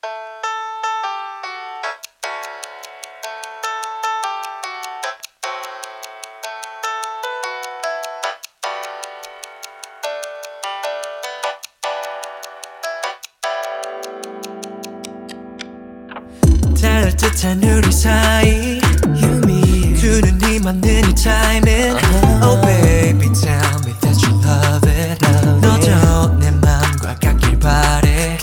닿을 듯한 우리 사이 두 눈이 맞는 이 타이밍 Oh baby tell me that you love it 너도 내 맘과 같길 바래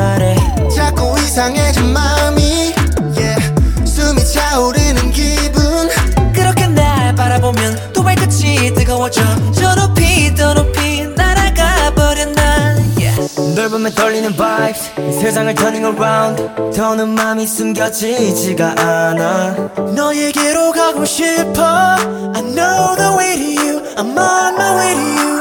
자꾸 이상해진 마음이 yeah. 숨이 차오르는 기분 그렇게 날 바라보면 또 발끝이 뜨거워져 저 높이 더 높이 날아가 버려 난 널 보면 떨리는 vibes 세상을 turning around 더는 맘이 숨겨지지가 않아 너에게로 가고 싶어 I know the way to you I'm on my way to you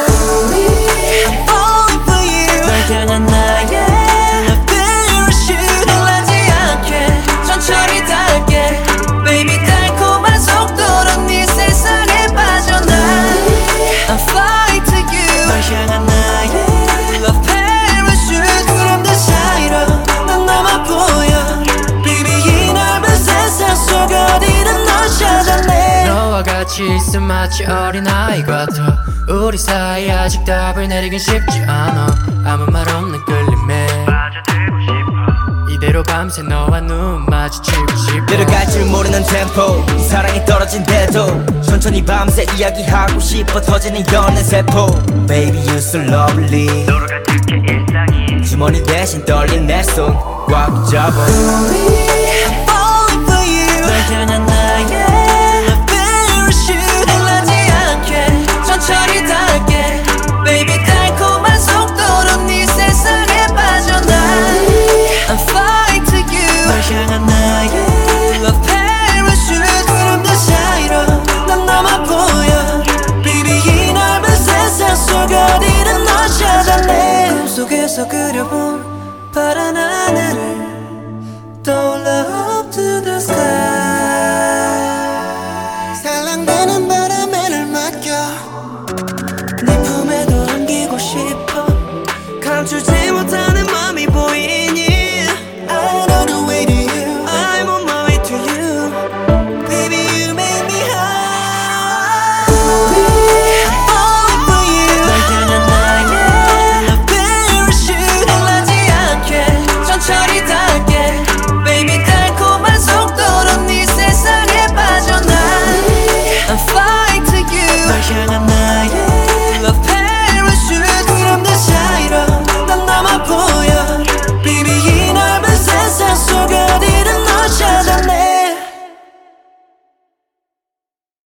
oh. I'm falling for you 널 향한 나의 love parachute 놀라지 않게 천천히 닿게 Baby 달콤한 속도로 네 세상에 빠져나 I'm flying to you 널 향한 나의 love parachute 구름들 사이로 난 너만 보여 Baby 이 넓은 세상 속 어디든 널 찾아내 너와 같이 있음 마치 어린아이 같아 우리 사이 아직 답을 내리긴 쉽지 않아 아무 말 없는 끌림에 빠져들고 싶어 이대로 밤새 너와 눈 마주치고 싶어 내려갈 줄 모르는 템포 사랑이 떨어진대도 천천히 밤새 이야기하고 싶어 터지는 연애 세포 Baby you so lovely 너를 가득해 일상이 주머니 대신 떨린 내 손 꽉 잡아 I'm falling for you 널 향한 나의 love parachute 놀라지 않게 천천히 닿게 Baby 달콤한 속도로 네 세상에 빠져나 I'm flying to you 널 향한 나의 love parachute 구름들 사이로 난 너만 보여 Baby 이 넓은 세상 속 어디든 널 찾아내 꿈속에서 그려본 바람